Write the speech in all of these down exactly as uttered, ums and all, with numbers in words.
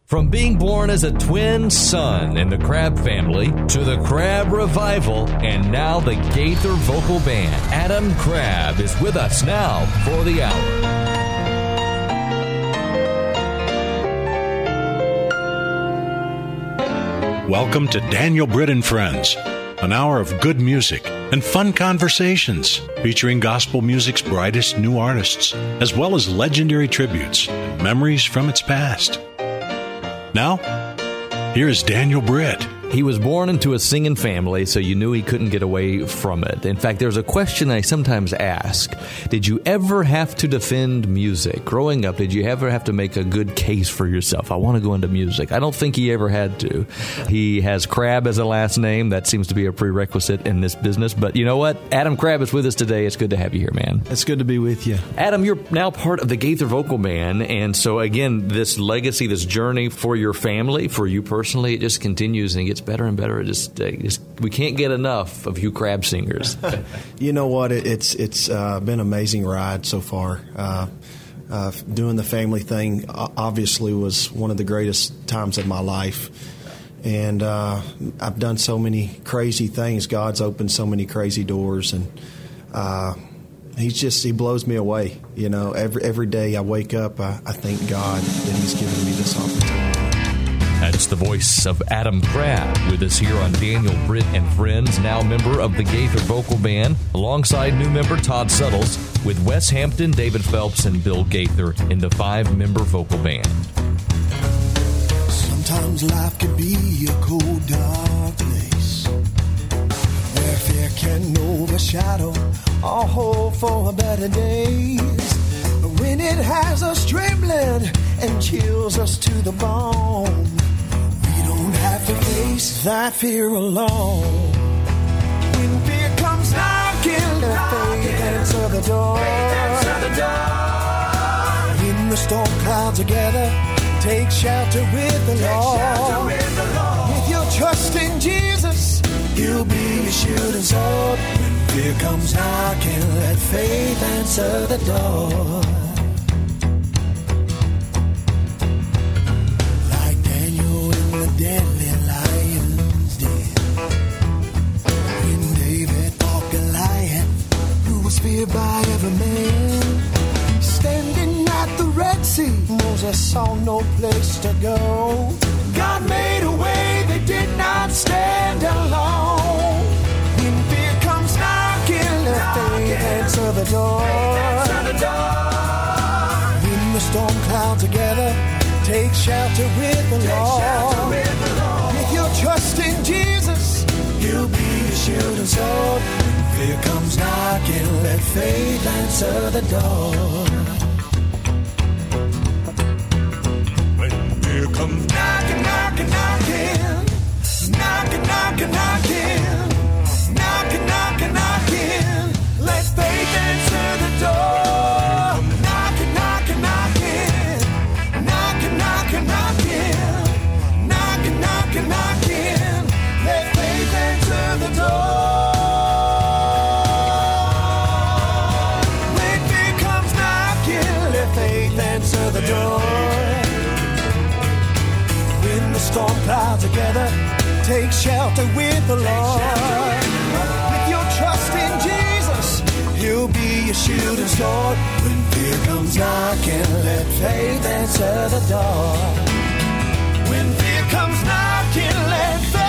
From being born as a twin son in the Crabb family to the Crabb Revival and now the Gaither Vocal Band, Adam Crabb is with us now for the hour. Welcome to Daniel Britt and Friends, an hour of good music and fun conversations featuring gospel music's brightest new artists, as well as legendary tributes and memories from its past. Now, here's Daniel Britt. He was born into a singing family, so you knew he couldn't get away from it. In fact, there's a question I sometimes ask. Did you ever have to defend music? Growing up, did you ever have to make a good case for yourself? I want to go into music. I don't think he ever had to. He has Crabb as a last name. That seems to be a prerequisite in this business. But you know what? Adam Crabb is with us today. It's good to have you here, man. It's good to be with you. Adam, you're now part of the Gaither Vocal Band. And so, again, this legacy, this journey for your family, for you personally, it just continues and it gets better and better. It just, uh, just we can't get enough of you Crabb singers. You know what? It, it's it's uh, been an amazing ride so far. Uh, uh, doing the family thing obviously was one of the greatest times of my life, and uh, I've done so many crazy things. God's opened so many crazy doors, and uh, he's just he blows me away. You know, every every day I wake up, I, I thank God that He's given me this opportunity. That's the voice of Adam Crabb with us here on Daniel Britt and Friends, now member of the Gaither Vocal Band, alongside new member Todd Suttles, with Wes Hampton, David Phelps, and Bill Gaither in the five-member vocal band. Sometimes life can be a cold, dark place, where fear can overshadow our hope for better days. But when it has us trembling and chills us to the bone, have to face that fear alone. When fear comes knocking, let faith answer the door. When the storm clouds together, take shelter with the Lord. With your trust in Jesus, He'll be your shield and sword. When fear comes knocking, let faith answer the door. Deadly lion's den, when David fought Goliath, who was feared by every man. Standing at the Red Sea, Moses saw no place to go. God made a way, they did not stand alone. When fear comes knocking, let faith answer the door. When the storm clouds together, take shelter with the Lord. With your trust in Jesus, He'll be your shield and sword. When fear comes knocking, let faith answer the door. When fear comes knocking, knocking, knocking, knocking, knocking, knocking, knocking, knocking, knocking, let faith answer the door. Knocking, knocking, knocking, knocking, knocking, knocking, knocking, knocking, let faith answer the door. When fear comes knocking, let faith answer the door. When the storm clouds together, take shelter with the Lord. With your trust in Jesus, He'll be your shield and sword. When fear comes knocking, let faith answer the door. When fear comes knocking, let faith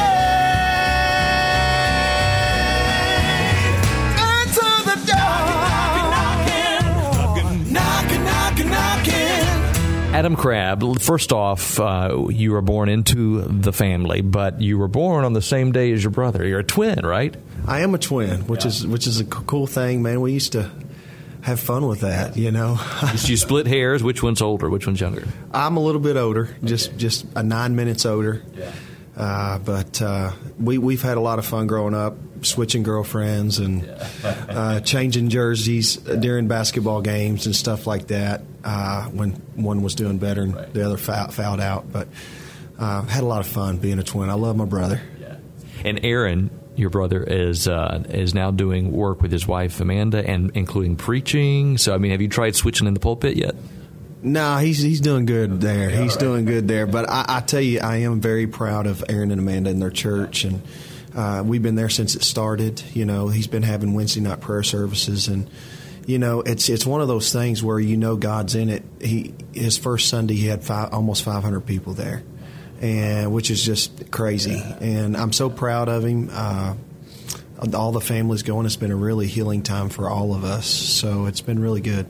answer the door. Knocking, knocking, knocking, knocking, knocking. Adam Crabb, first off, uh, you were born into the family, but you were born on the same day as your brother. You're a twin, right? I am a twin, which yeah. is which is a cool thing, man. We used to have fun with that, you know. You split hairs. Which one's older? Which one's younger? I'm a little bit older, just okay. just a nine minutes older. Yeah. Uh, but uh, we we've had a lot of fun growing up, switching girlfriends and uh, changing jerseys during basketball games and stuff like that. Uh, when one was doing better and right. the other foul, fouled out, but uh, had a lot of fun being a twin. I love my brother. Yeah. And Aaron, your brother, is uh, is now doing work with his wife Amanda, and including preaching. So, I mean, have you tried switching in the pulpit yet? No, he's he's doing good there. He's doing good there. But I, I tell you, I am very proud of Aaron and Amanda and their church, and uh, we've been there since it started. You know, he's been having Wednesday night prayer services, and you know, it's it's one of those things where you know God's in it. He his first Sunday he had five, almost five hundred people there, and which is just crazy. And I'm so proud of him. Uh, all the family's going. It's been a really healing time for all of us. So it's been really good.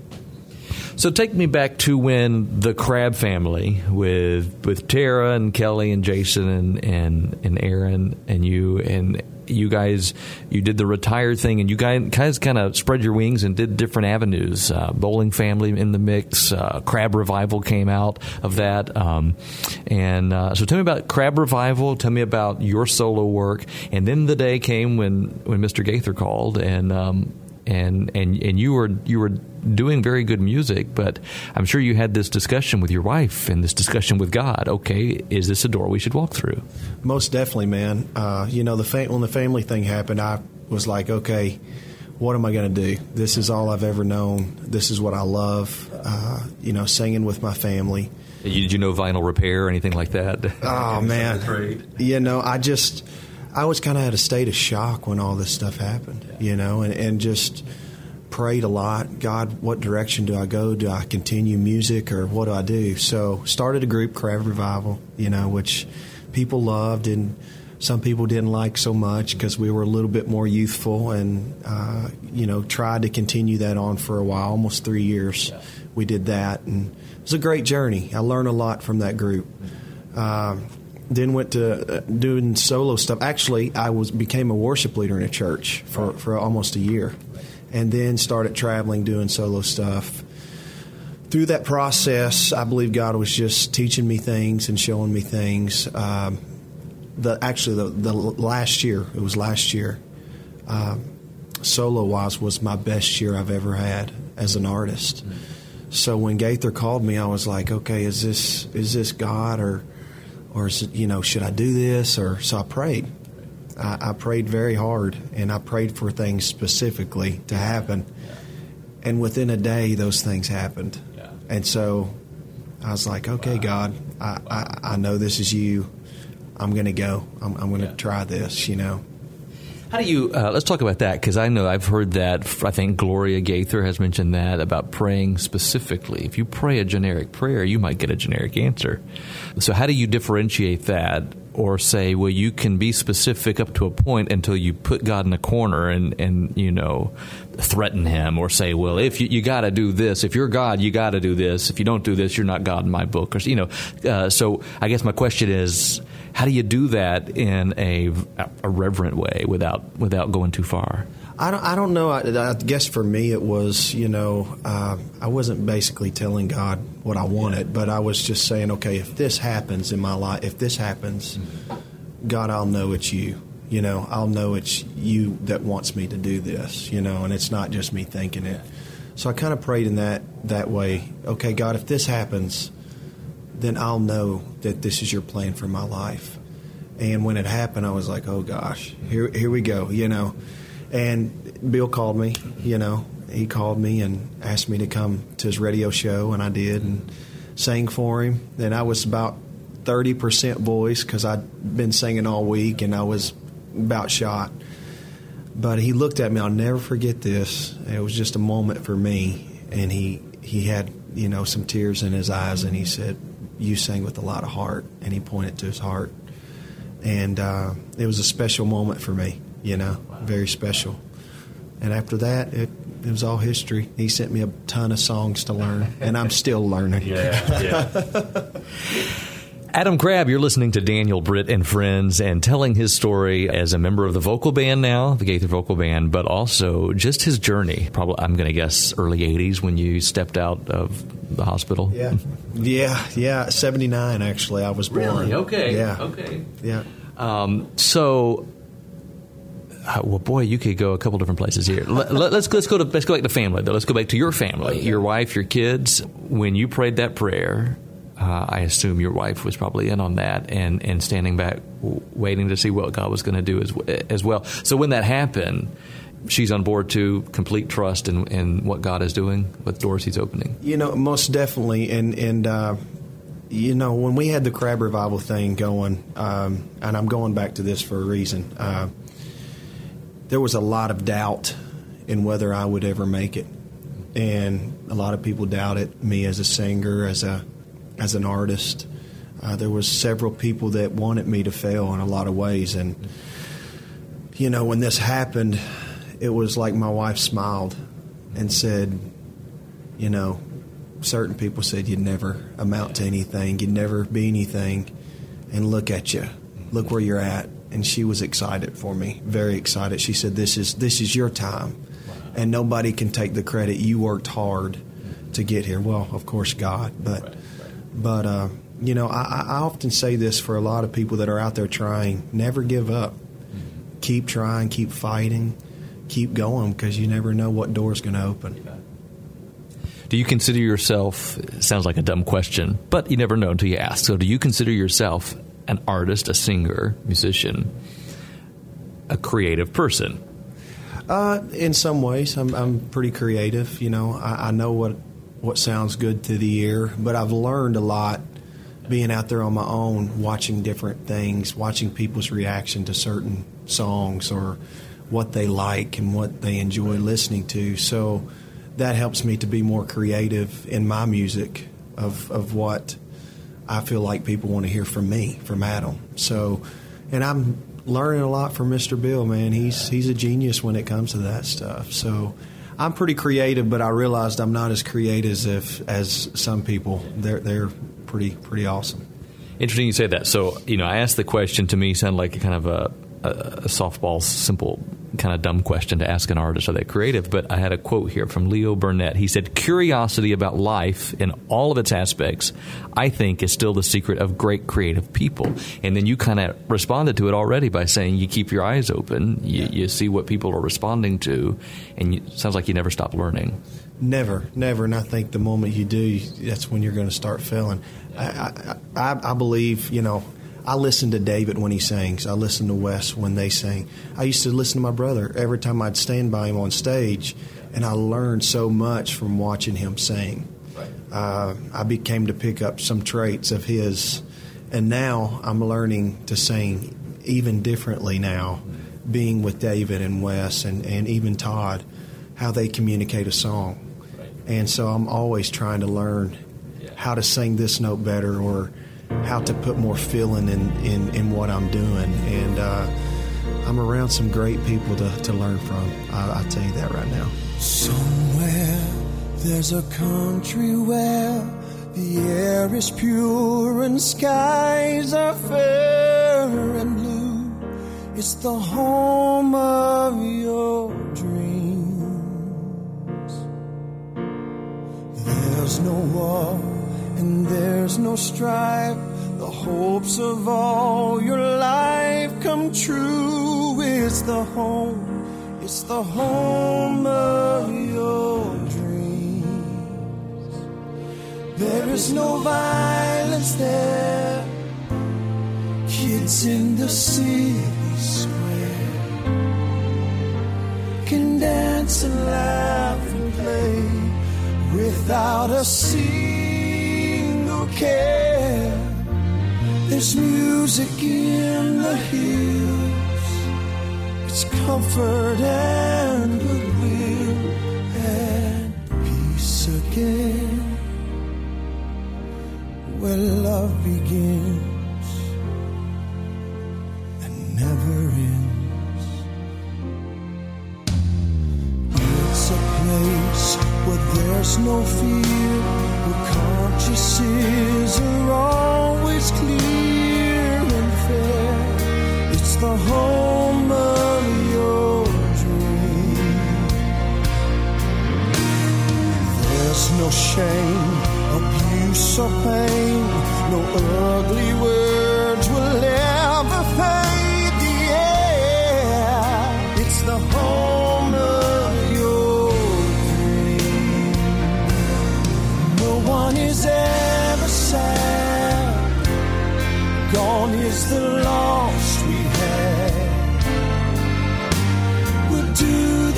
So take me back to when the Crabb family with with Tara and Kelly and Jason and, and, and Aaron and you and you guys, you did the retired thing, and you guys, guys kind of spread your wings and did different avenues. Uh, Bowling family in the mix. Uh, Crabb Revival came out of that. Um, and uh, so tell me about Crabb Revival. Tell me about your solo work. And then the day came when, when Mister Gaither called, and um, and and and you were you were doing very good music, but I'm sure you had this discussion with your wife and this discussion with God. Okay, is this a door we should walk through? Most definitely, man. Uh, you know, the fa- when the family thing happened, I was like, okay, what am I going to do? This is all I've ever known. This is what I love. Uh, you know, singing with my family. Did you know Vinyl Repair or anything like that? Oh man, you know, I just. I was kind of at a state of shock when all this stuff happened, you know, and, and just prayed a lot. God, what direction do I go? Do I continue music, or what do I do? So started a group, Crabb Revival, you know, which people loved and some people didn't like so much because we were a little bit more youthful, and, uh, you know, tried to continue that on for a while, almost three years. Yeah. We did that, and it was a great journey. I learned a lot from that group. Um, Then went to doing solo stuff. Actually, I was became a worship leader in a church for, for almost a year, and then started traveling doing solo stuff. Through that process, I believe God was just teaching me things and showing me things. Um, the actually the, the last year, it was last year, um, solo wise was my best year I've ever had as an artist. Mm-hmm. So when Gaither called me, I was like, okay, is this is this God, or Or, is it, you know, should I do this? Or so I prayed. I, I prayed very hard, and I prayed for things specifically to happen. Yeah. And within a day, those things happened. Yeah. And so I was like, okay, wow. God, I, I, I know this is you. I'm going to go. I'm, I'm going to yeah. try this, you know. How do you, uh, let's talk about that, because I know I've heard that, I think Gloria Gaither has mentioned that, about praying specifically. If you pray a generic prayer, you might get a generic answer. So how do you differentiate that, or say, well, you can be specific up to a point until you put God in a corner and, and you know, threaten him, or say, well, if you, you got to do this, if you're God, you got to do this. If you don't do this, you're not God in my book. Or, you know, uh, so I guess my question is, how do you do that in a, a reverent way without without going too far? I don't, I don't know. I, I guess for me it was, you know, uh, I wasn't basically telling God what I wanted, yeah. but I was just saying, okay, if this happens in my life, if this happens, mm-hmm. God, I'll know it's you. You know, I'll know it's you that wants me to do this, you know, and it's not just me thinking it. So I kind of prayed in that, that way. Okay, God, if this happens, then I'll know that this is your plan for my life. And when it happened, I was like, oh, gosh, here here we go, you know. And Bill called me, you know. He called me and asked me to come to his radio show, and I did, and sang for him. And I was about thirty percent voice because I'd been singing all week, and I was about shot. But he looked at me. I'll never forget this. It was just a moment for me. And he, he had, you know, some tears in his eyes, and he said, you sang with a lot of heart. And he pointed to his heart. And uh, it was a special moment for me, you know, wow. Very special. And after that, it, it was all history. He sent me a ton of songs to learn, and I'm still learning. Yeah, yeah. Adam Crabb, you're listening to Daniel Britt and Friends, and telling his story as a member of the vocal band now, the Gaither Vocal Band, but also just his journey. Probably, I'm going to guess, early eighties when you stepped out of the hospital. Yeah, yeah, yeah. seventy-nine, actually, I was born. Really? Okay. Yeah. Okay. Yeah. Um, so, uh, well, boy, you could go a couple different places here. Let, let, let's let's go to let's go back to family. Though. Let's go back to your family, your wife, your kids. When you prayed that prayer. Uh, I assume your wife was probably in on that and, and standing back w- waiting to see what God was going to do as, as well. So when that happened, she's on board too, complete trust in, in what God is doing, what doors he's opening? You know, most definitely. And, and uh, you know, when we had the Crab Revival thing going, um, and I'm going back to this for a reason, uh, there was a lot of doubt in whether I would ever make it. And a lot of people doubted me as a singer, as a as an artist. Uh, there was several people that wanted me to fail in a lot of ways. And, you know, when this happened, it was like my wife smiled and said, you know, certain people said you'd never amount to anything, you'd never be anything, and look at you, look where you're at. And she was excited for me, very excited. She said, this is this is your time, and nobody can take the credit. You worked hard to get here. Well, of course, God, but, but uh, you know, I, I often say this for a lot of people that are out there trying, never give up. Keep trying, keep fighting, keep going, because you never know what door's going to open. Do you consider yourself, it sounds like a dumb question, but you never know until you ask. So do you consider yourself an artist, a singer, musician, a creative person? Uh, in some ways, I'm, I'm pretty creative. You know, I, I know what what sounds good to the ear, but I've learned a lot being out there on my own, watching different things, watching people's reaction to certain songs or what they like and what they enjoy listening to. So that helps me to be more creative in my music of of what I feel like people want to hear from me, from Adam. So, and I'm learning a lot from Mister Bill, man. He's he's a genius when it comes to that stuff. So I'm pretty creative, but I realized I'm not as creative as if, as some people. They're they're pretty pretty awesome. Interesting you say that. So, you know, I asked the question, to me sounded like a kind of a, a, a softball, simple, kind of dumb question to ask an artist, are they creative? But I had a quote here from Leo Burnett. He said, curiosity about life in all of its aspects, I think, is still the secret of great creative people. And then you kind of responded to it already by saying you keep your eyes open, you, you see what people are responding to, and you, it sounds like you never stop learning. Never, never. And I think the moment you do, that's when you're going to start failing. I, I, I believe, you know, I listen to David when he sings. I listen to Wes when they sing. I used to listen to my brother every time I'd stand by him on stage, and I learned so much from watching him sing. Uh, I became to pick up some traits of his, and now I'm learning to sing even differently now, being with David and Wes and, and even Todd, how they communicate a song. And so I'm always trying to learn how to sing this note better, or how to put more feeling in, in, in what I'm doing. And uh, I'm around some great people to, to learn from. I, I'll tell you that right now. Somewhere there's a country where the air is pure and skies are fair and blue. It's the home of your dreams. There's no war and there's no strife. The hopes of all your life come true. It's the home, it's the home of your dreams. There is no violence there. Kids in the city square can dance and laugh and play without a single care. There's music in the hills. It's comfort and goodwill and peace again, where love begins and never ends. It's a place where there's no fear, where consciences are always clear and fair. It's the home of your dream. There's no shame, abuse or pain, no ugly words will ever fade the air. It's the home of your dream. No one is ever sad. Gone is the lost we had. We'll do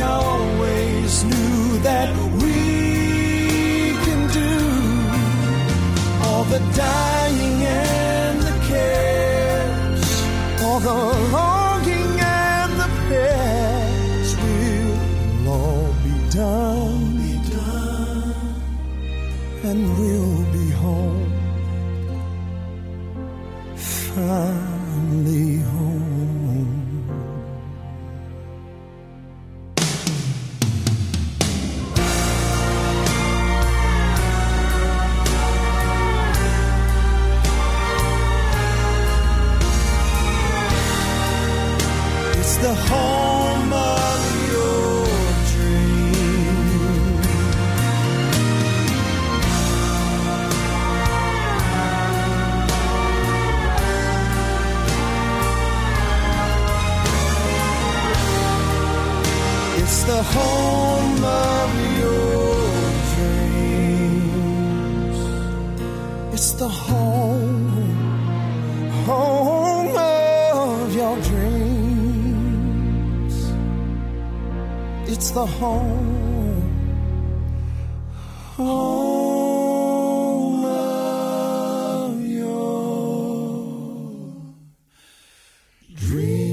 always knew that we can do all the dying and the cares, all the longing and the prayers will all be done, be done, and we'll be home, finally home. The home of your dream. It's the home of your dreams. It's the home, home of your dreams. It's the home, home of your dreams.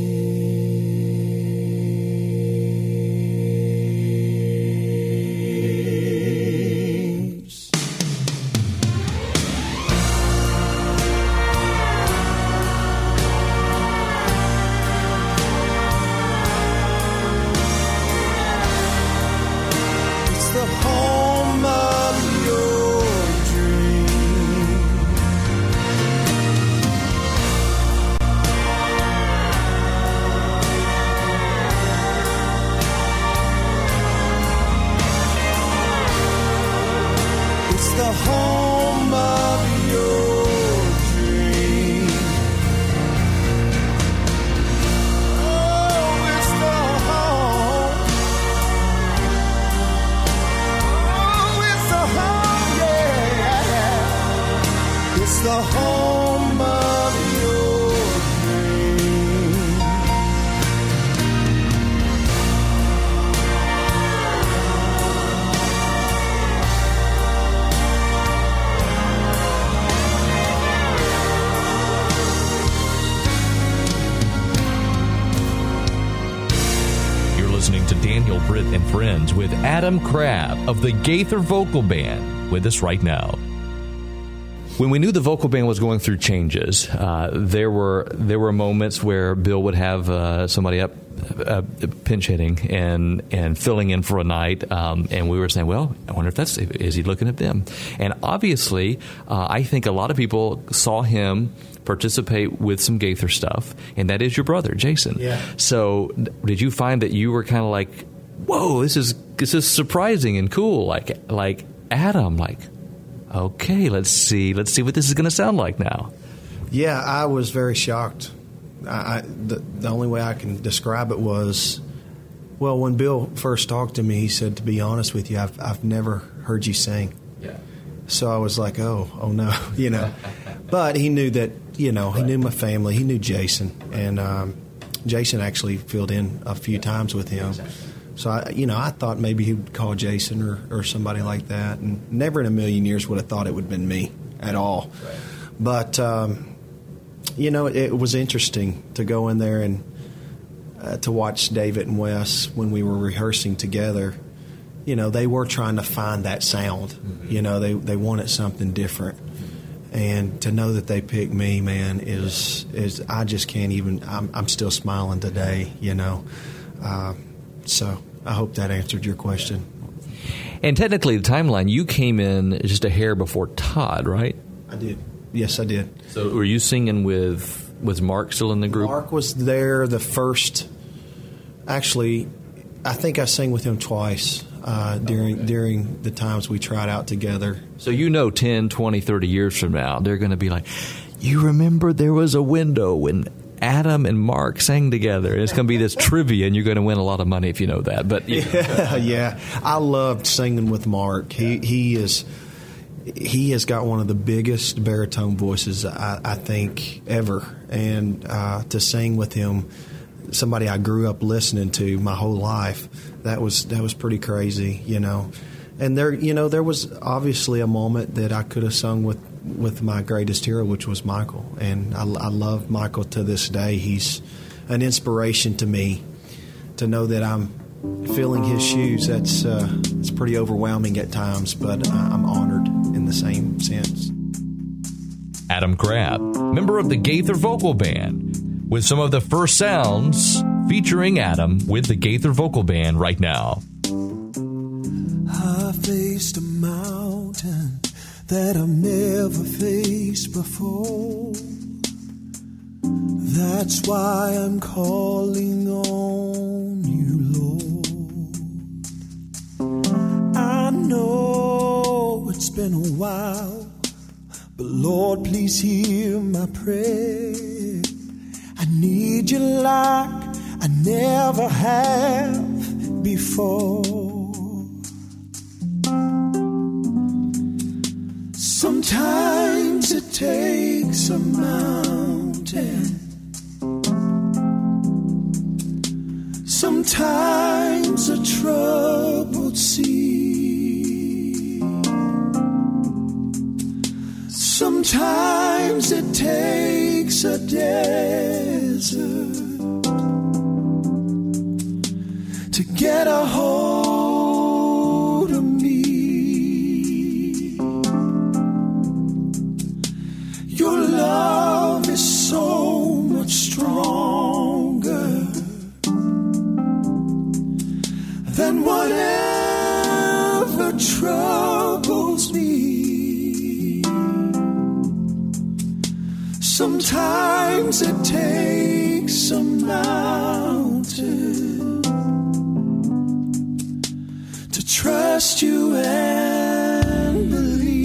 The home of your dream. Oh, it's the home. Oh, it's the home, yeah. It's the home of your dream. Listening to Daniel Britt and Friends with Adam Crabb of the Gaither Vocal Band with us right now. When we knew the vocal band was going through changes, uh, there were there were moments where Bill would have uh, somebody up uh, pinch hitting and and filling in for a night, um, and we were saying, well, I wonder if that's is he looking at them? And obviously, uh, I think a lot of people saw him participate with some Gaither stuff, and that is your brother, Jason. Yeah. So, did you find that you were kind of like, whoa, this is this is surprising and cool, like like Adam, like. Okay, let's see. Let's see what this is going to sound like now. Yeah, I was very shocked. I, I, the, the only way I can describe it was, well, when Bill first talked to me, he said, "To be honest with you, I've I've never heard you sing." Yeah. So I was like, "Oh, oh no," you know. But he knew that, you know, he knew my family. He knew Jason, and um, Jason actually filled in a few times with him. So, I, you know, I thought maybe he would call Jason or, or somebody like that. And never in a million years would have thought it would have been me at all. Right. But, um, you know, it, it was interesting to go in there and uh, to watch David and Wes when we were rehearsing together. You know, they were trying to find that sound. Mm-hmm. You know, they, they wanted something different. Mm-hmm. And to know that they picked me, man, is, is I just can't even, I'm, I'm still smiling today, you know. Uh, so... I hope that answered your question. And technically, the timeline, you came in just a hair before Todd, right? I did. Yes, I did. So were you singing with, was Mark still in the group? Mark was there the first, actually, I think I sang with him twice uh, during okay. during the times we tried out together. So you know ten, twenty, thirty years from now, they're going to be like, you remember there was a window when Adam and Mark sang together. It's going to be this trivia, and you're going to win a lot of money if you know that. But you know. yeah, yeah, I loved singing with Mark. He he is he has got one of the biggest baritone voices I, I think ever, and uh, to sing with him, somebody I grew up listening to my whole life. That was that was pretty crazy, you know. And there, you know, there was obviously a moment that I could have sung with, with my greatest hero, which was Michael. And I, I love Michael to this day. He's an inspiration to me. To know that I'm filling his shoes, that's uh, it's pretty overwhelming at times, but uh, I'm honored in the same sense. Adam Crabb, member of the Gaither Vocal Band, with some of the first sounds featuring Adam with the Gaither Vocal Band right now. I faced a mountain that I've never faced before. That's why I'm calling on you, Lord. I know it's been a while, but Lord, please hear my prayer. I need you like I never have before. Sometimes it takes a mountain. Sometimes a troubled sea. Sometimes it takes a desert to get a hold of me. Your love is so much stronger than whatever troubles me. Sometimes it takes a mountain to trust you and believe.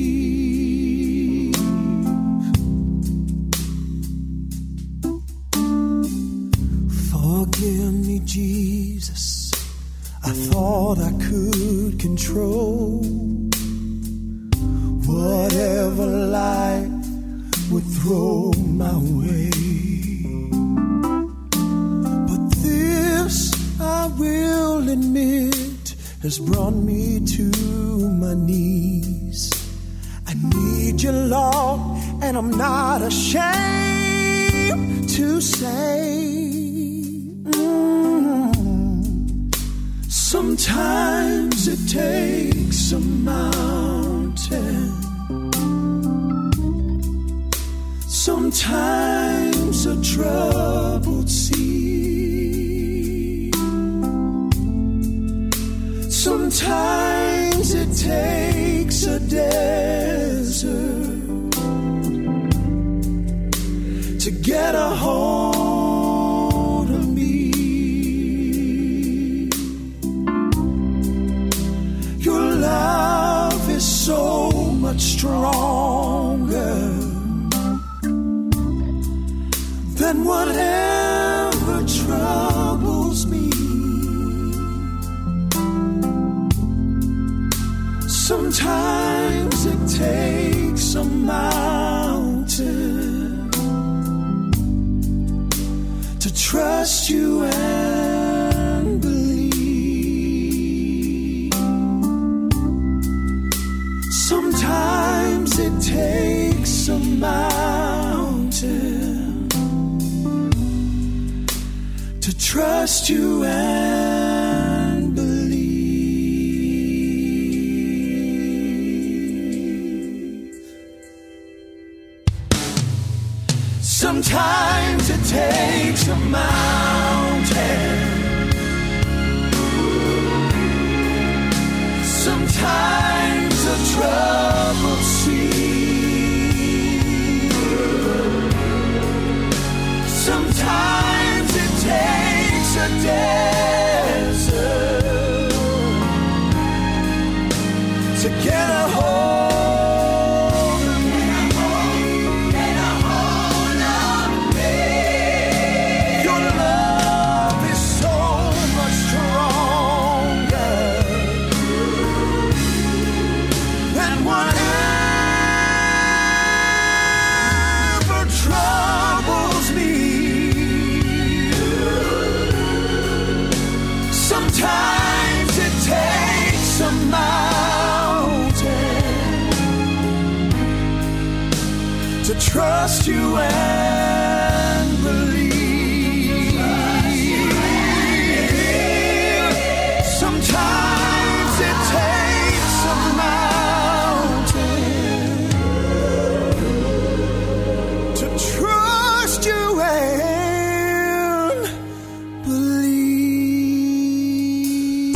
Forgive me, Jesus. I thought I could control whatever life would throw my way. But this, I will admit, has brought me to my knees. I need you, Lord, and I'm not ashamed to say, sometimes it takes a mountain. Sometimes a troubled sea. Sometimes it takes a desert to get a hold of me. Your love is so much stronger than whatever troubles me. Sometimes it takes a mountain to trust you and believe. Sometimes it takes a mountain to trust you and believe. Sometimes it takes a mountain. Sometimes a troubled sea. Sometimes it takes a desert to get a hold of me. Get a hold of me. Your love is so much stronger trust you and believe. Sometimes it takes a mountain to trust you and believe.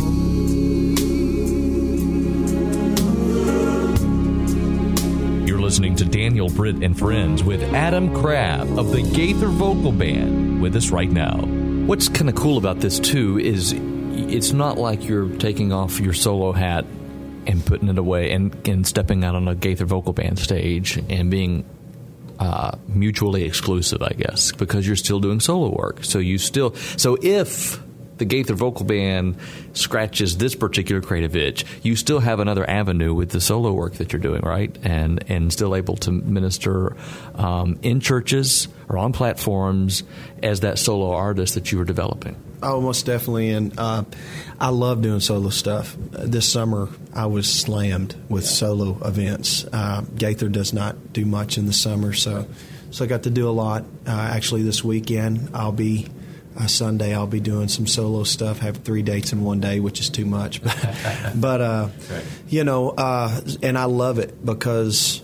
You're listening to Daniel Britt and Friends with Adam Crabb of the Gaither Vocal Band with us right now. What's kind of cool about this, too, is it's not like you're taking off your solo hat and putting it away and, and stepping out on a Gaither Vocal Band stage and being uh, mutually exclusive, I guess, because you're still doing solo work. So you still, so if the Gaither Vocal Band scratches this particular creative itch, you still have another avenue with the solo work that you're doing, right? And and still able to minister um, in churches or on platforms as that solo artist that you were developing. Oh, most definitely. And uh, I love doing solo stuff. Uh, this summer, I was slammed with solo events. Uh, Gaither does not do much in the summer, so so I got to do a lot. Uh, actually, this weekend, I'll be uh, Sunday. I'll be doing some solo stuff. Have three dates in one day, which is too much. But, but uh, right. you know, uh, and I love it because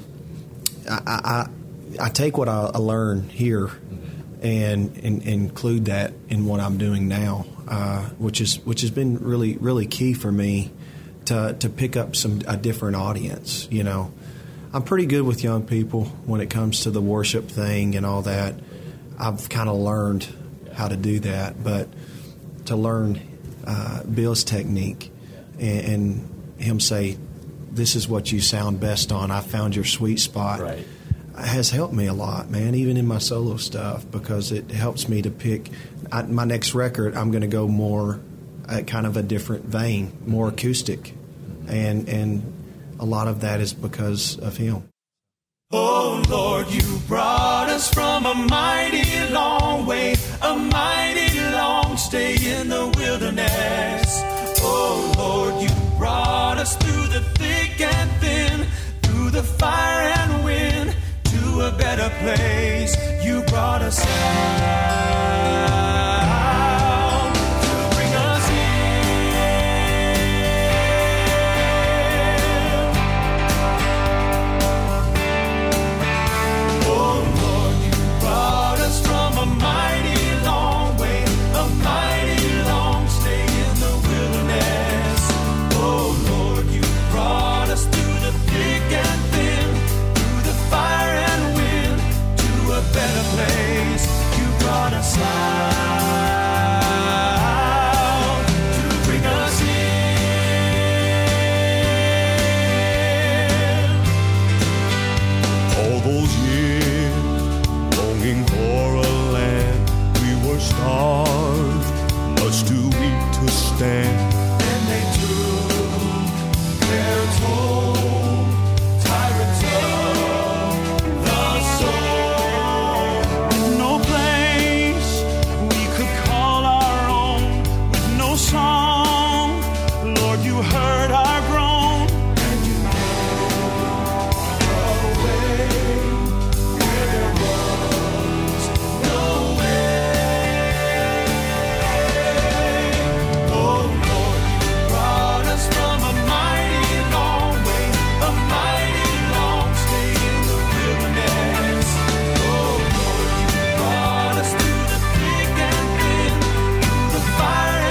I I, I take what I, I learn here. And, and include that in what I'm doing now, uh, which is which has been really really key for me to to pick up some a different audience. You know, I'm pretty good with young people when it comes to the worship thing and all that. I've kind of learned how to do that, but to learn uh, Bill's technique and, and him say, "This is what you sound best on. I found your sweet spot." Right. Has helped me a lot, man, even in my solo stuff, because it helps me to pick I, my next record. I'm going to go more at kind of a different vein, more acoustic, and and a lot of that is because of him. Oh Lord, you brought us from a mighty long way, a mighty long stay in the wilderness. Oh Lord, you brought us through the thick and thin, through the fire and wind, to a better place. You brought us out to bring us in. Oh Lord, you brought us from a mighty long way, a mighty long stay in the wilderness. Oh Lord, you brought us through the thick and thin, through the fire and a better place. You brought us out to bring us in. All those years longing for a land, we were starved, much too weak to stand. And they took their toll, tyrants of the soul. Song, Lord, you heard our groan, and you made a way where there was no way. Oh Lord, you brought us from a mighty long way, a mighty long stay in the wilderness. Oh Lord, you brought us through the thick and thin, through the fire and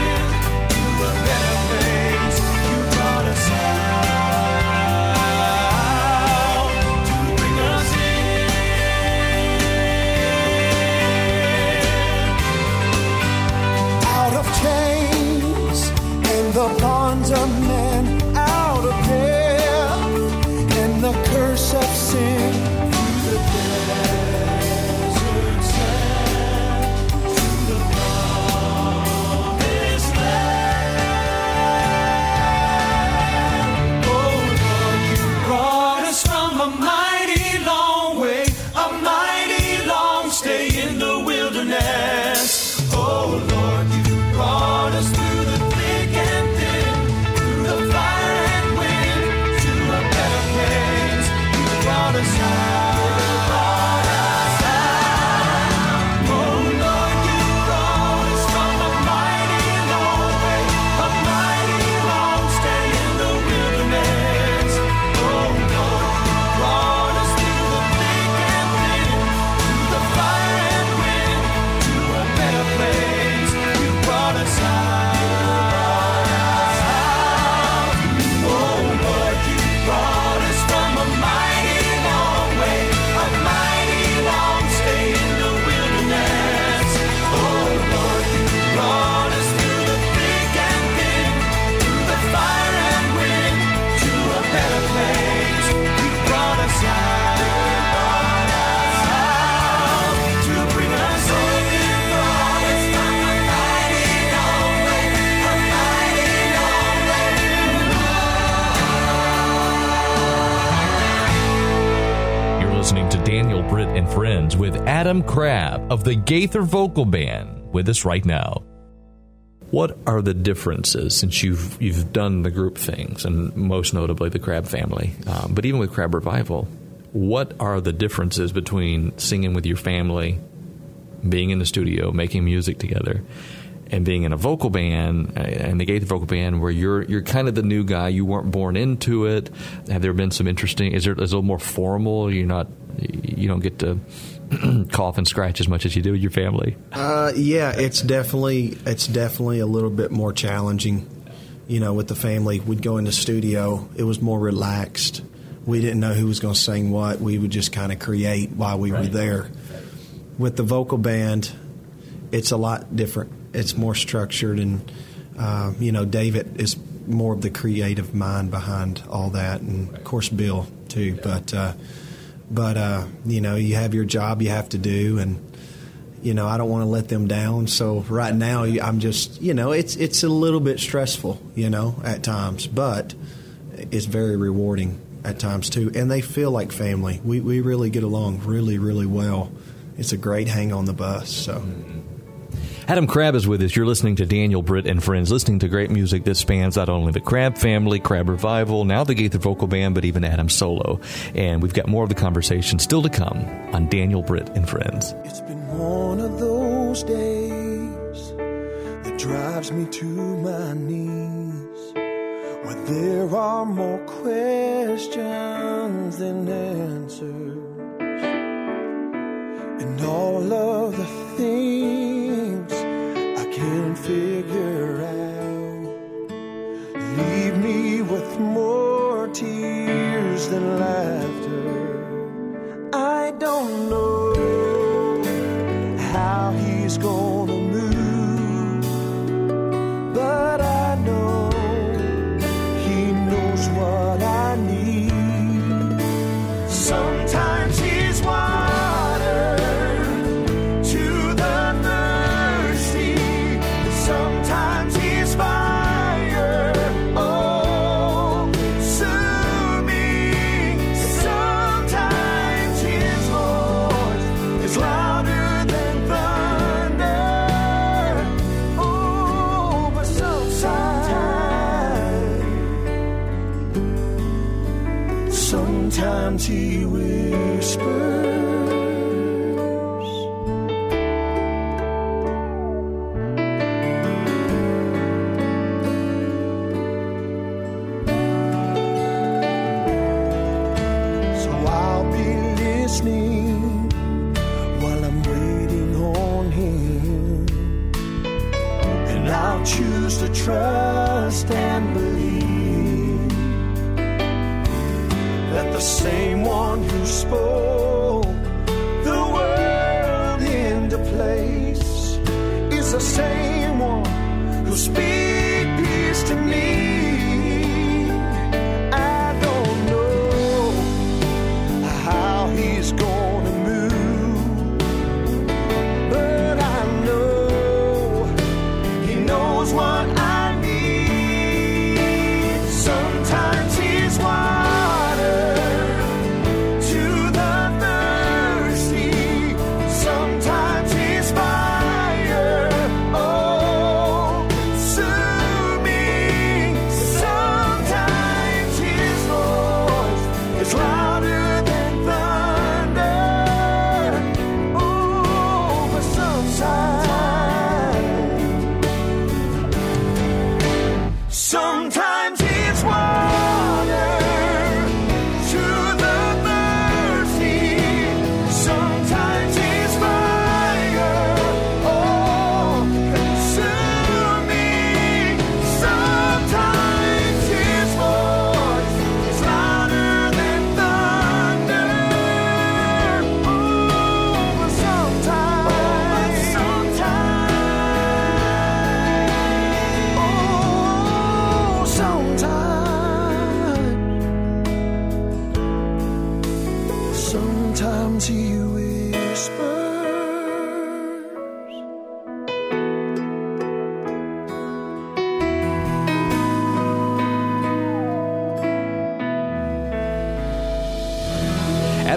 the bonds of men, out of death, and the curse of sin, through the desert sand, to the promised land. Oh Lord, you brought us from a mighty long way, a mighty long stay in the wilderness. Oh Lord, you brought us through the thick and thin, through the fire and wind, to a better place. You brought us out. and Friends with Adam Crabb of the Gaither Vocal Band with us right now. What are the differences, since you've you've done the group things, and most notably the Crabb family, um, but even with Crabb Revival, what are the differences between singing with your family, being in the studio, making music together, and being in a vocal band, uh, and the Gaither Vocal Band, where you're you're kind of the new guy, you weren't born into it? Have there been some interesting? Is there is it a little more formal? You're not, you don't get to cough and scratch as much as you do with your family. Uh, yeah, it's definitely it's definitely a little bit more challenging. You know, with the family, we'd go in the studio. It was more relaxed. We didn't know who was going to sing what. We would just kind of create while we right. were there. With the vocal band, it's a lot different. It's more structured, and uh, you know, David is more of the creative mind behind all that, and of course Bill too. But uh, but uh, you know, you have your job you have to do, and you know, I don't want to let them down. So right now, I'm just, you know, it's it's a little bit stressful, you know, at times, but it's very rewarding at times too, and they feel like family. We we really get along really really well. It's a great hang on the bus. So. Adam Crabb is with us. You're listening to Daniel Britt and Friends, listening to great music that spans not only the Crabb family, Crabb Revival, now the Gaither Vocal Band, but even Adam solo. And we've got more of the conversation still to come on Daniel Britt and Friends. It's been one of those days that drives me to my knees, where there are more questions than answers, and all of the things I can't figure out leave me with more tears than laughter. I don't know how he's gonna move, but I know he knows what I need. Sometimes he's water to the thirsty, sometimes he's fire, oh, consuming. Sometimes his voice is louder than thunder, oh, but sometimes, sometimes he whispers. While I'm waiting on him, and I'll choose to trust and believe that the same one who spoke the world into place is the same one who speaks peace to me. He's gonna move, but I know he knows what I need. Sometimes he's water to the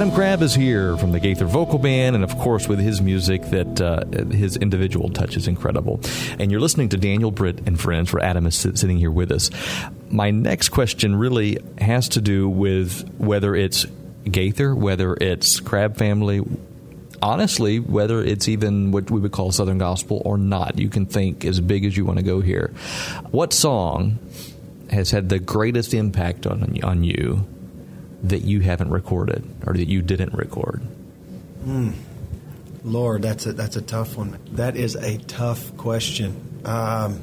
Adam Crabb is here from the Gaither Vocal Band, and of course with his music that uh, his individual touch is incredible. And you're listening to Daniel Britt and Friends, where Adam is sitting here with us. My next question really has to do with whether it's Gaither, whether it's Crabb family, honestly, whether it's even what we would call Southern Gospel or not. You can think as big as you want to go here. What song has had the greatest impact on on you that you haven't recorded or that you didn't record? Mm. Lord, that's a, that's a tough one. That is a tough question. Um,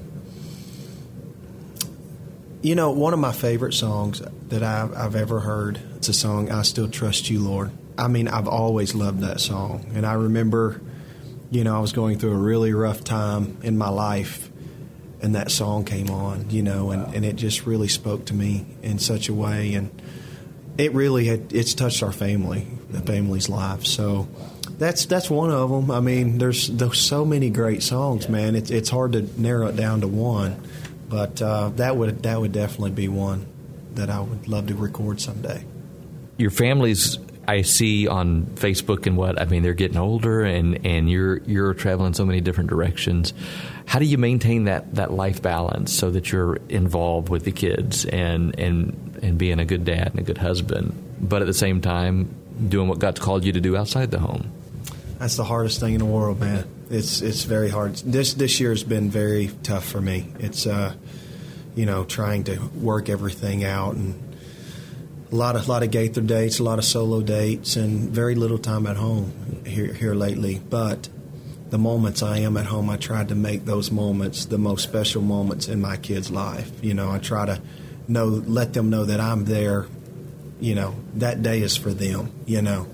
you know, one of my favorite songs that I've, I've ever heard, it's a song, I Still Trust You, Lord. I mean, I've always loved that song. And I remember, you know, I was going through a really rough time in my life, and that song came on, you know, and, and it just really spoke to me in such a way. And it really had, it's touched our family, the family's life. So that's that's one of them. I mean, there's there's so many great songs, man. It's it's hard to narrow it down to one, but uh, that would that would definitely be one that I would love to record someday. Your family's, I see on Facebook and what, I mean, they're getting older, and, and you're you're traveling so many different directions. How do you maintain that, that life balance so that you're involved with the kids and, and and being a good dad and a good husband, but at the same time doing what God's called you to do outside the home? That's the hardest thing in the world, man. It's it's very hard. This this year has been very tough for me. It's uh, you know, trying to work everything out, and a lot of lot of Gaither dates, a lot of solo dates, and very little time at home here here lately. But the moments I am at home, I try to make those moments the most special moments in my kids' life. You know, I try to know, let them know that I'm there. You know, that day is for them. You know,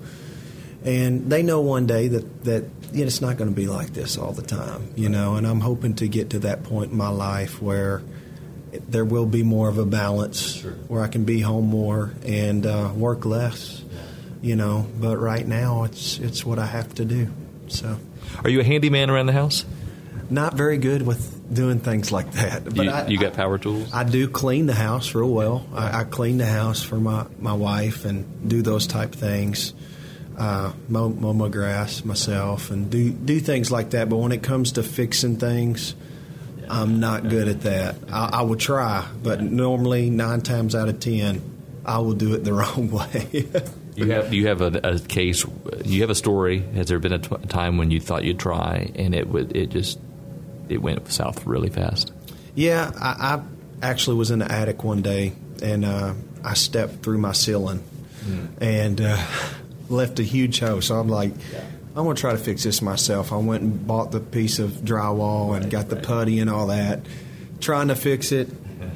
and they know one day that that you know, it's not going to be like this all the time. You know, and I'm hoping to get to that point in my life where there will be more of a balance, sure, where I can be home more and uh, work less, you know. But right now, it's it's what I have to do. So, are you a handyman around the house? Not very good with doing things like that. But you, I, you got power tools? I, I do clean the house real well. I, I clean the house for my, my wife and do those type things. Uh, mow, mow my grass myself and do do things like that. But when it comes to fixing things, I'm not good at that. I, I will try, but normally nine times out of ten, I will do it the wrong way. you have you have a, a case, you have a story. Has there been a t- time when you thought you'd try and it would it just it went south really fast? Yeah, I, I actually was in the attic one day and uh, I stepped through my ceiling mm. and uh, left a huge hole. So I'm like, I'm going to try to fix this myself. I went and bought the piece of drywall and got the putty and all that, trying to fix it,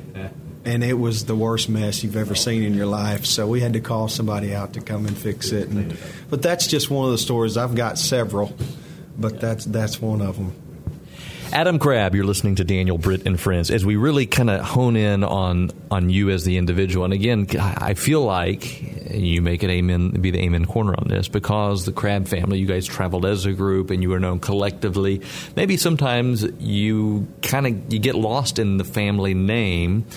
and it was the worst mess you've ever seen in your life. So we had to call somebody out to come and fix it. And, but that's just one of the stories. I've got several, but that's that's one of them. Adam Crabb, you're listening to Daniel Britt and Friends, as we really kind of hone in on on you as the individual. And again, I feel like you make it amen, be the amen corner on this, because the Crabb family, you guys traveled as a group and you were known collectively. Maybe sometimes you kind of you get lost in the family name,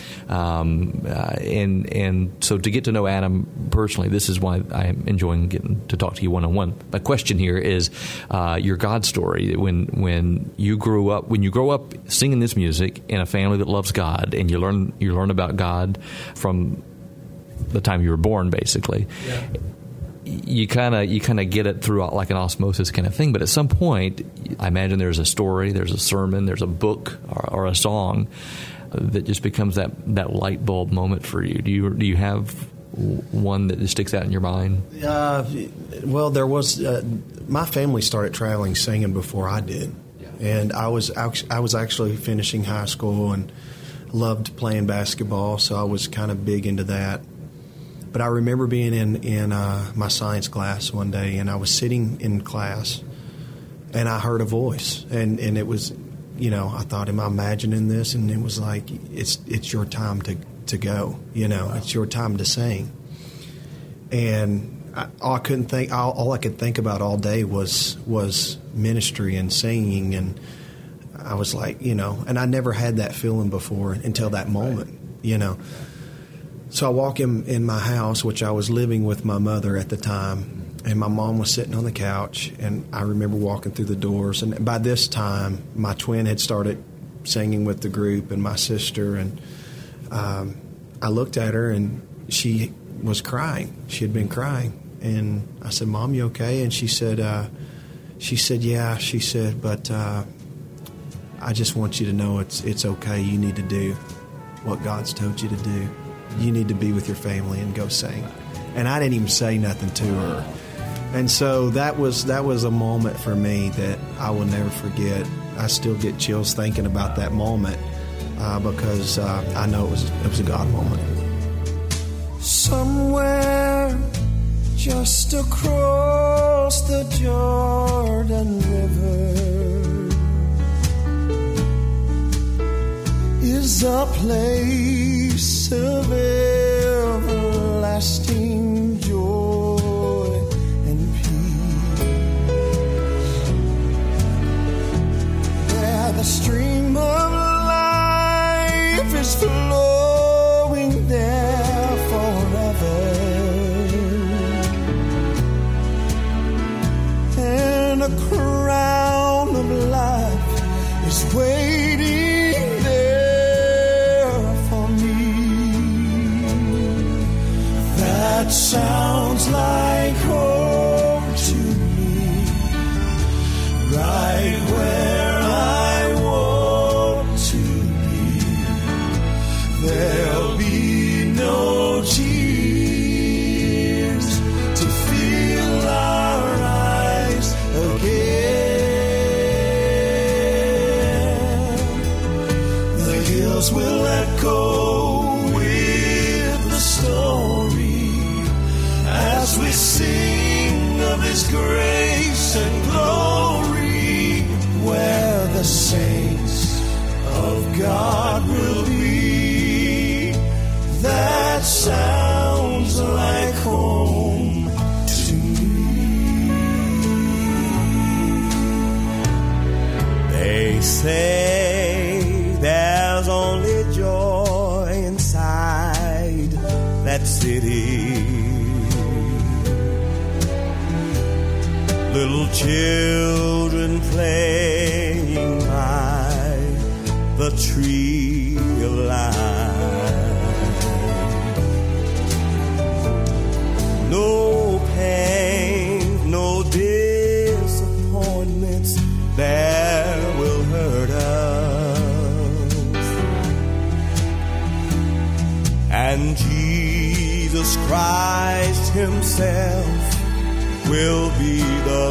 um, uh, and and so to get to know Adam personally, this is why I'm enjoying getting to talk to you one on one. My question here is uh, your God story. When when you grew up. When you grow up singing this music in a family that loves God, and you learn you learn about God from the time you were born, basically, yeah. you kind of you kind of get it through like an osmosis kind of thing. But at some point, I imagine there's a story, there's a sermon, there's a book, or, or a song that just becomes that, that light bulb moment for you. Do you do you have one that just sticks out in your mind? Uh, well, there was. Uh, my family started traveling singing before I did. And I was I was actually finishing high school and loved playing basketball, so I was kind of big into that. But I remember being in, in uh, my science class one day, and I was sitting in class, and I heard a voice. And, and it was, you know, I thought, am I imagining this? And it was like, it's it's your time to, to go, you know, it's your time to sing. And I, all I couldn't think, all, all I could think about all day was was ministry and singing, and I was like, you know, and I never had that feeling before until that moment, you know. So I walk in in my house, which I was living with my mother at the time, and my mom was sitting on the couch, and I remember walking through the doors. And by this time, my twin had started singing with the group, and my sister, and um, I looked at her, and she was crying. She had been crying, and I said, "Mom, you okay?" And she said, uh, "She said, yeah." She said, "But uh, I just want you to know it's it's okay. You need to do what God's told you to do. You need to be with your family and go sing." And I didn't even say nothing to her. And so that was that was a moment for me that I will never forget. I still get chills thinking about that moment uh, because uh, I know it was it was a God moment. Somewhere just across the Jordan River is a place of everlasting joy and peace, where the stream of life is flowing there forever, and a crown of life is waiting there for me. That sounds like home to me, right where I want to be. There'll be no tears to fill our eyes again. The hills will echo with the story as we sing of His grace and glory, where the saints of God will be. That sounds like home to me. They say there's only joy inside that city. Little children playing by the tree of life. No pain, no disappointments there will hurt us. And Jesus Christ Himself will be the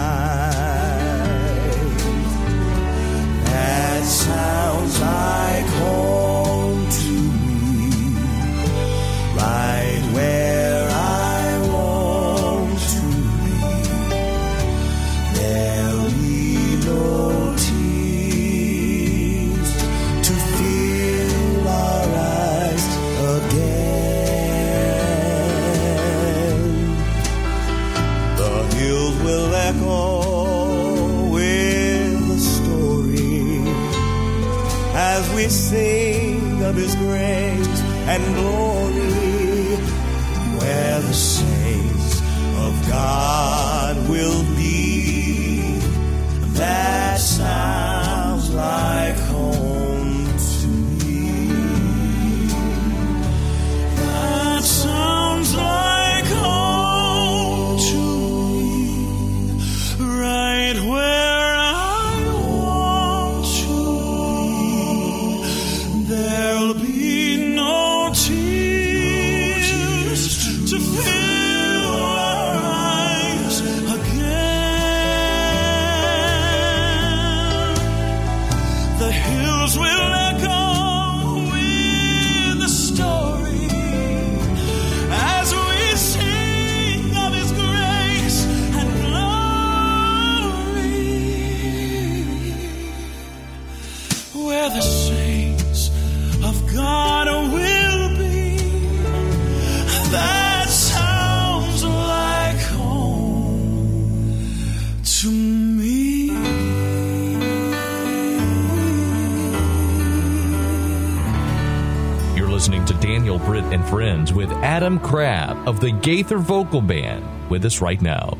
light. That sounds like home to me, right where I want to be. There'll be no tears to fill our eyes again. The hills will echo with the story as we sing of His grace and glory, where the saints of God will be. That sounds like home to me. That sounds like home to me, right where I want to be. There'll be no tears to fill our eyes again. The hills will echo with the story as we sing of His grace and glory, where the saints of God will be. That sounds like home to me. You're listening to Daniel Britt and Friends with Adam Crabb of the Gaither Vocal Band. with us right now.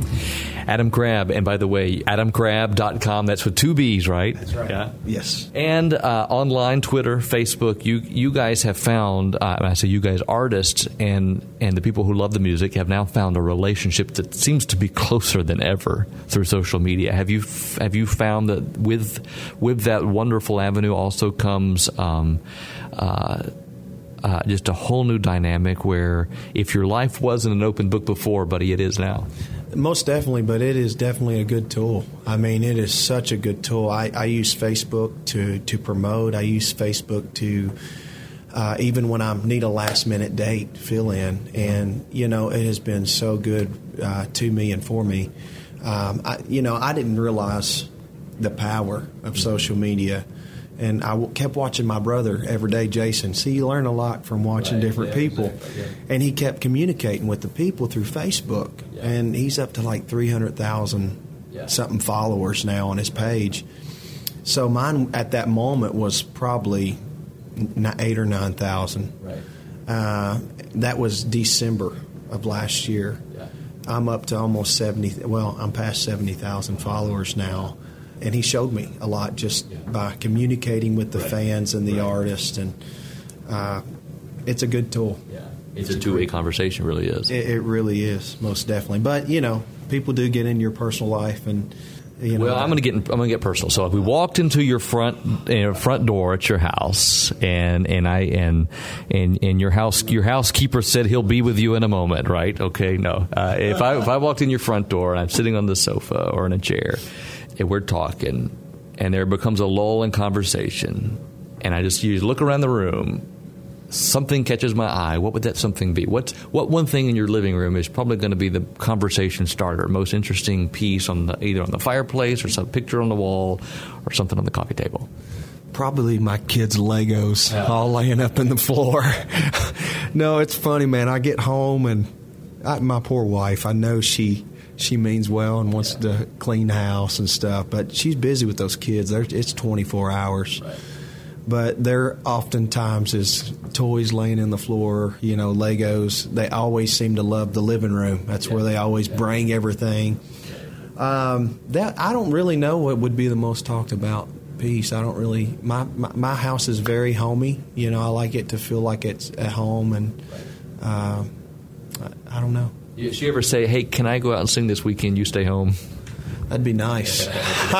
Adam Crabb, and by the way, adam crabb dot com, that's with two B's, right? That's right. Yeah. Yes. And uh, online, Twitter, Facebook, you you guys have found, uh, I say you guys, artists and, and the people who love the music have now found a relationship that seems to be closer than ever through social media. Have you have you found that with with that wonderful avenue also comes um, uh, uh, just a whole new dynamic where if your life wasn't an open book before, buddy, it is now? Most definitely, but it is definitely a good tool. I mean, it is such a good tool. I, I use Facebook to, to promote. I use Facebook to, uh, even when I need a last-minute date, fill in. And, you know, it has been so good uh, to me and for me. Um, I, you know, I didn't realize the power of social media. And I w- kept watching my brother every day, Jason. See, you learn a lot from watching right, different yeah, people. Exactly, yeah. And he kept communicating with the people through Facebook. Yeah. And he's up to like three hundred thousand yeah. something followers now on his page. So mine at that moment was probably eight or nine thousand. Right. Uh, that was December of last year. Yeah. I'm up to almost seventy. Well, I'm past seventy thousand followers now. And he showed me a lot just yeah. by communicating with the right. fans and the right. artists. And uh, it's a good tool. Yeah, It's, it's a two-way conversation, really is. It, it really is, most definitely. But, you know, people do get in your personal life and... You know, well, I'm going to get I'm going to get personal. So if we walked into your front you know, front door at your house, and and I and and and your house your housekeeper said he'll be with you in a moment, right? Okay, no. Uh, if I if I walked in your front door and I'm sitting on the sofa or in a chair, and we're talking, and there becomes a lull in conversation, and I just you look around the room. Something catches my eye. What would that something be? What what one thing in your living room is probably going to be the conversation starter, most interesting piece on the either on the fireplace or some picture on the wall or something on the coffee table? Probably my kids' Legos yeah. all laying up in the floor. No, it's funny, man. I get home and I, my poor wife, I know she she means well and wants yeah. to clean the house and stuff, but she's busy with those kids. They're, it's twenty-four hours. Right. But there oftentimes is toys laying in the floor, you know, Legos. They always seem to love the living room. That's yeah. where they always yeah. bring everything. Um, that I don't really know what would be the most talked about piece. I don't really. My, my my house is very homey. You know, I like it to feel like it's at home, and uh, I, I don't know. Did she ever say, "Hey, can I go out and sing this weekend? You stay home." That'd be nice. For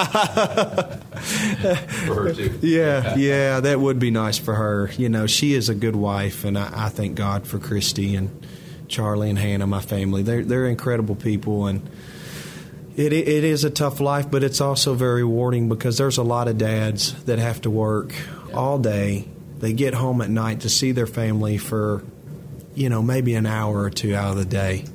her too. Yeah, yeah, that would be nice for her. You know, she is a good wife, and I, I thank God for Christy and Charlie and Hannah, my family. They're they're incredible people, and it it is a tough life, but it's also very rewarding because there's a lot of dads that have to work yeah. all day. They get home at night to see their family for, you know, maybe an hour or two out of the day.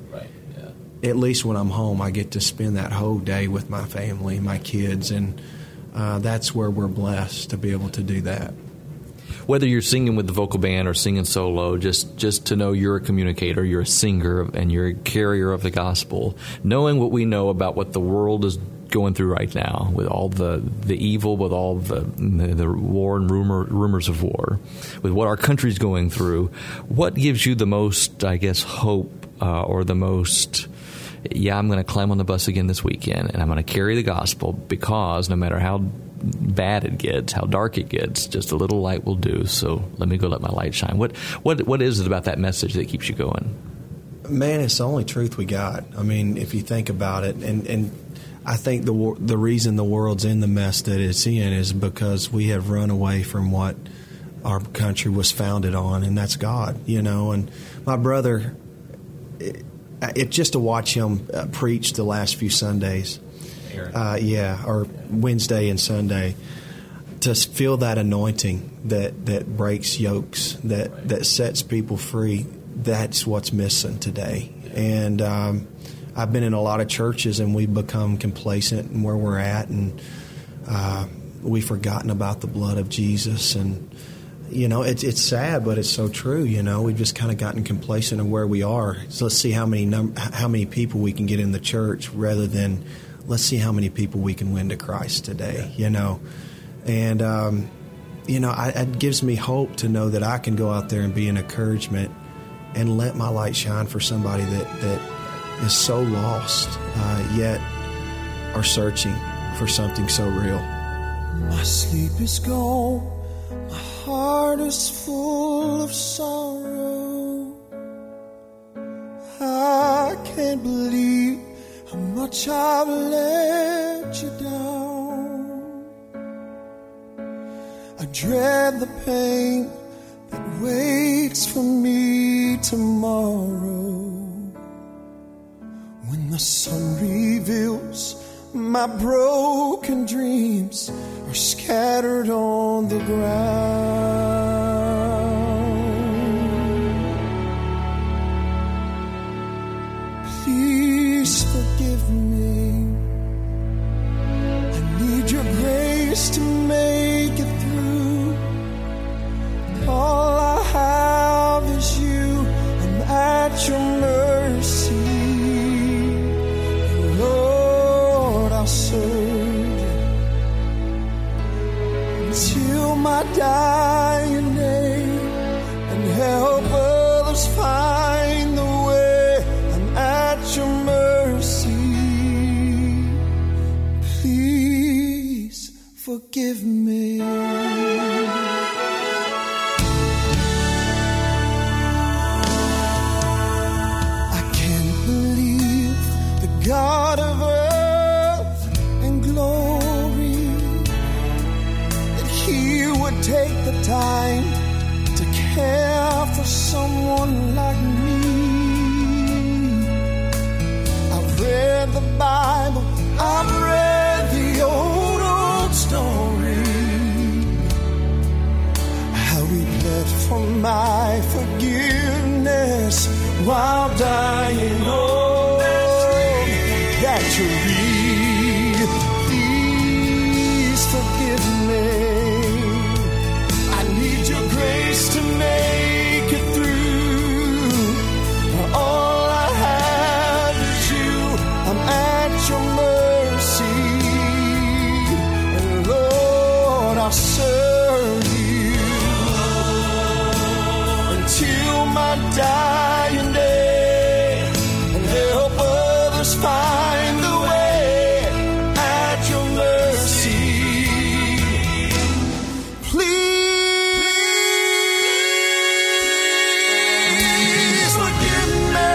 At least when I'm home, I get to spend that whole day with my family, my kids, and uh, that's where we're blessed to be able to do that. Whether you're singing with the vocal band or singing solo, just, just to know you're a communicator, you're a singer, and you're a carrier of the gospel, knowing what we know about what the world is going through right now, with all the, the evil, with all the, the, the war and rumor, rumors of war, with what our country's going through, what gives you the most, I guess, hope uh, or the most... Yeah, I'm going to climb on the bus again this weekend, and I'm going to carry the gospel because no matter how bad it gets, how dark it gets, just a little light will do. So let me go let my light shine. What what what is it about that message that keeps you going? Man, it's the only truth we got. I mean, if you think about it, and, and I think the the reason the world's in the mess that it's in is because we have run away from what our country was founded on, and that's God, you know. And my brother... It, It, just to watch him uh, preach the last few Sundays, uh, yeah, or Wednesday and Sunday, to feel that anointing that, that breaks yokes, that, that sets people free, that's what's missing today. And um, I've been in a lot of churches, and we've become complacent in where we're at, and uh, we've forgotten about the blood of Jesus. And you know, it's it's sad, but it's so true. You know, we've just kind of gotten complacent in where we are. So let's see how many num- how many people we can get in the church, rather than let's see how many people we can win to Christ today. Yeah. You know, and um, you know, I, it gives me hope to know that I can go out there and be an encouragement and let my light shine for somebody that that is so lost, uh, yet are searching for something so real. My sleep is gone, my heart is full of sorrow. I can't believe how much I've let you down. I dread the pain that waits for me tomorrow, when the sun reveals my broken dreams are scattered on the ground. Please forgive me. I need your grace to make it through. All I have is you. I'm at your mercy. Lord, I'll serve you until my dying day, and help others find the way. I'm at your mercy. Please forgive me. God of earth and glory, that He would take the time to care for someone like me. I've read the Bible, I've read the old, old story, how He bled for my forgiveness while dying. Oh, that you read. Please forgive me. I need your grace to make it through. All I have is you. I'm at your mercy. And Lord, I'll serve you until my dying day, and help others find the way at your mercy. Please forgive me.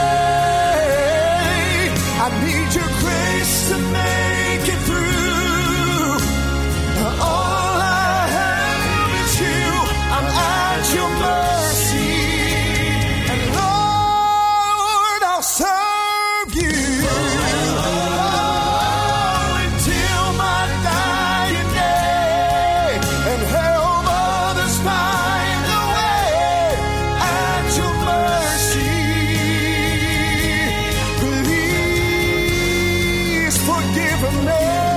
I need your grace to make it through. All I have is you. I'm at your mercy. And Lord, I'll serve you until my dying day, and help others find the way at your mercy. Please forgive me.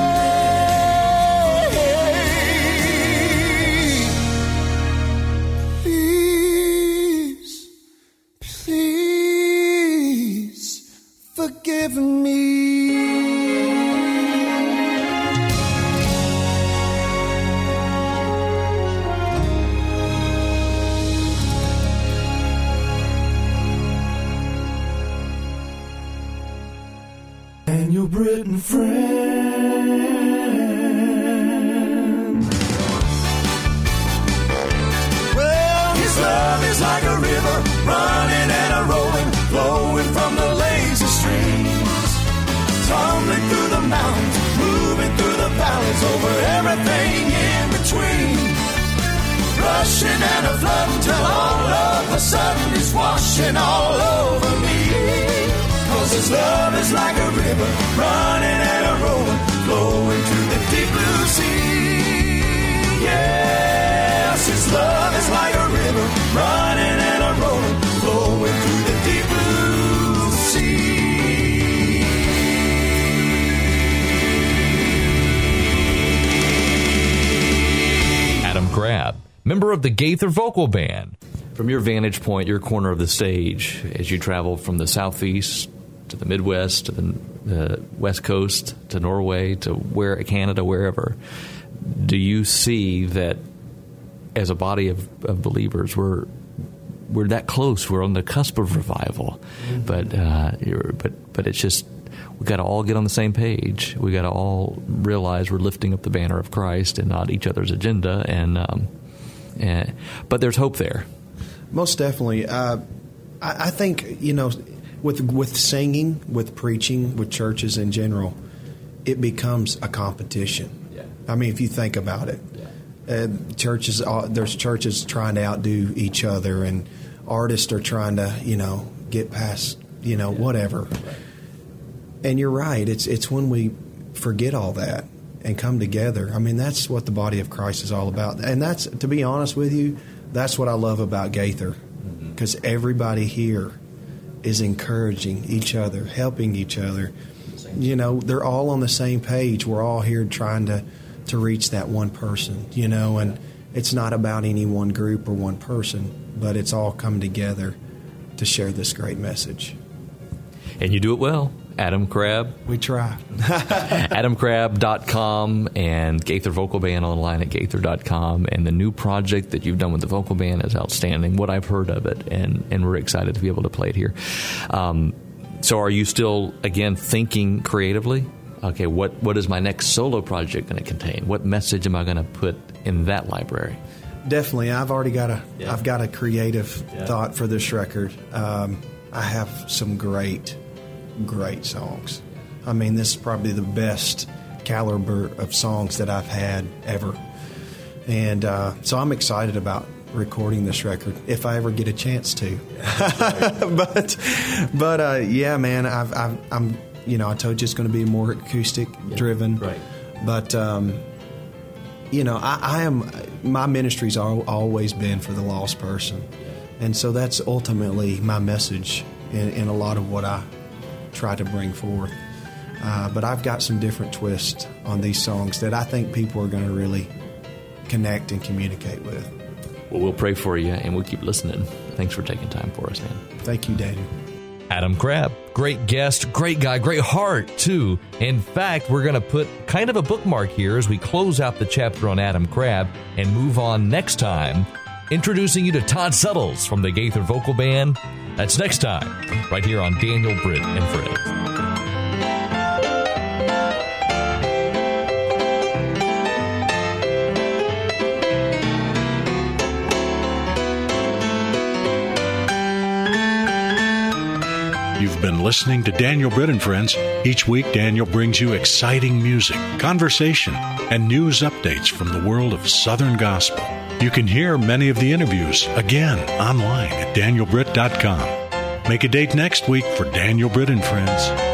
Please, please forgive me. Daniel Britton friend. Well, his love is like a river, running and a rolling, flowing from the lazy streams, tumbling through the mountains, moving through the valleys, over everything in between, rushing and a flooding till all of a sudden he's washing all over me. Cause his love is like a river, running and a rolling, flowing through the deep blue sea. Yes, his love is like a river, running and a rolling, flowing through the deep blue sea. Adam Crabb, member of the Gaither Vocal Band. From your vantage point, your corner of the stage, as you travel from the southeast to the Midwest, to the uh, West Coast, to Norway, to where Canada, wherever, do you see that as a body of, of believers, we're we're that close. We're on the cusp of revival, mm-hmm. but uh, you're, but but it's just we got to all get on the same page. We got to all realize we're lifting up the banner of Christ and not each other's agenda. And, um, and but there's hope there. Most definitely. Uh, I, I think you know, with with singing, with preaching, with churches in general, it becomes a competition. Yeah. I mean, if you think about it. Uh, churches, uh, there's churches trying to outdo each other, and artists are trying to, you know, get past, you know, yeah. whatever. Right. And you're right. It's it's when we forget all that and come together. I mean, that's what the body of Christ is all about. And that's, to be honest with you, that's what I love about Gaither, because mm-hmm. everybody here is encouraging each other, helping each other. You know, they're all on the same page. We're all here trying to. to reach that one person, you know, and it's not about any one group or one person, but it's all come together to share this great message. And you do it well. Adam Crabb. We try. adam crabb dot com and Gaither Vocal Band online at gaither dot com. And the new project that you've done with the vocal band is outstanding, what I've heard of it, and, and we're excited to be able to play it here. Um, so are you still, again, thinking creatively? Okay, what, what is my next solo project going to contain? What message am I going to put in that library? Definitely, I've already got a yeah. I've got a creative yeah. thought for this record. Um, I have some great, great songs. I mean, this is probably the best caliber of songs that I've had ever, and uh, so I'm excited about recording this record if I ever get a chance to. but but uh, yeah, man, I've, I've I'm. You know, I told you it's going to be more acoustic yeah, driven. Right. But, um, you know, I, I am, my ministry's all, always been for the lost person. And so that's ultimately my message in, in a lot of what I try to bring forth. Uh, but I've got some different twists on these songs that I think people are going to really connect and communicate with. Well, we'll pray for you, and we'll keep listening. Thanks for taking time for us, man. Thank you, Daniel. Adam Crabb, great guest, great guy, great heart, too. In fact, we're going to put kind of a bookmark here as we close out the chapter on Adam Crabb and move on next time, introducing you to Todd Suttles from the Gaither Vocal Band. That's next time, right here on Daniel Britt and Friends. You've been listening to Daniel Britt and Friends. Each week, Daniel brings you exciting music, conversation, and news updates from the world of Southern Gospel. You can hear many of the interviews again online at daniel britt dot com. Make a date next week for Daniel Britt and Friends.